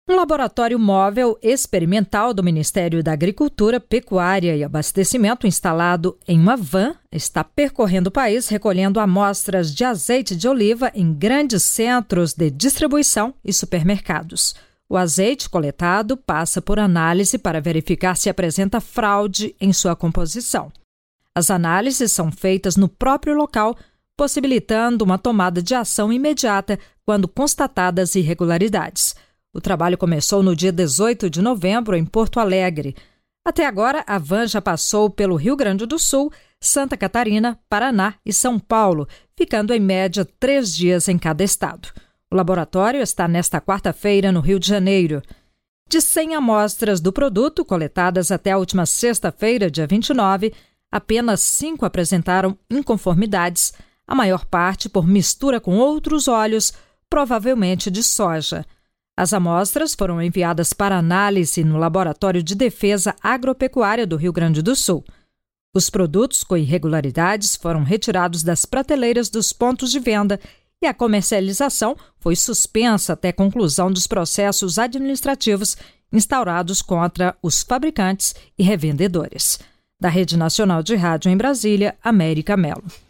Um laboratório móvel experimental do Ministério da Agricultura, Pecuária e Abastecimento, instalado em uma van, está percorrendo o país recolhendo amostras de azeite de oliva em grandes centros de distribuição e supermercados. O azeite coletado passa por análise para verificar se apresenta fraude em sua composição. As análises são feitas no próprio local, possibilitando uma tomada de ação imediata quando constatadas irregularidades. O trabalho começou no dia 18 de novembro, em Porto Alegre. Até agora, a van já passou pelo Rio Grande do Sul, Santa Catarina, Paraná e São Paulo, ficando em média 3 dias em cada estado. O laboratório está nesta quarta-feira no Rio de Janeiro. De 100 amostras do produto coletadas até a última sexta-feira, dia 29, apenas 5 apresentaram inconformidades, a maior parte por mistura com outros óleos, provavelmente de soja. As amostras foram enviadas para análise no Laboratório de Defesa Agropecuária do Rio Grande do Sul. Os produtos com irregularidades foram retirados das prateleiras dos pontos de venda e a comercialização foi suspensa até conclusão dos processos administrativos instaurados contra os fabricantes e revendedores. Da Rede Nacional de Rádio em Brasília, América Melo.